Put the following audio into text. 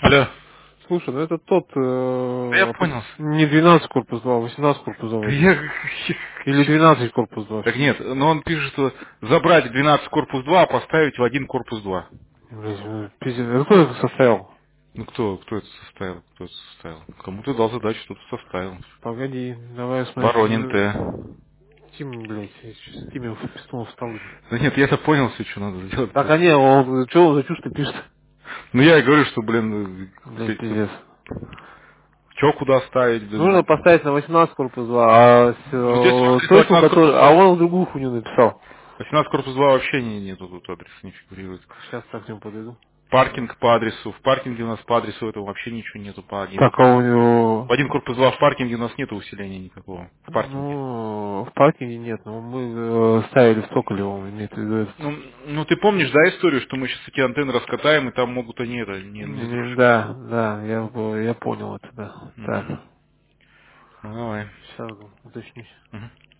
Алло. Слушай, ну это тот, Да я понял. не 12 корпус 2, а 18 корпус 2 Да вроде. Или 12 корпус 2 Так все. нет, но он пишет, что забрать 12 корпус 2, а поставить в один корпус 2. Блин, пиздец. А кто это составил? Ну кто это составил? Кто это составил? Кому-то дал задачу, кто-то составил. Погоди, давай смотреть. Воронин Т. Тим, блядь, с Тимом пистолом встал. Да нет, я-то понял все, что надо сделать. Так, а не, он, что он за чушь-то пишет? Ну я и говорю, что, блин, Блядь, пиздец. что куда ставить, Нужно блин. поставить на 18 корпус 2, а Ну здесь смотри, что точку, 18 корпус которую, а 2. он в другую хуйню написал. 18 корпус 2 вообще нету, тут адрес не фигурирует. Сейчас так к нему подойду. Паркинг по адресу. В паркинге у нас по адресу этого вообще ничего нету. По один, Так, а у него... в один корпус 2 в паркинге у нас нету усиления никакого. В паркинге. Ну, в паркинге нет, но мы ставили в Соколевом, имеется в виду этот. Ну ты помнишь, да, историю, что мы сейчас эти антенны раскатаем, и там могут они это не сброшены. Да, да, я понял это, да. Так, Угу. Ну давай. сейчас уточнюсь. Мгм.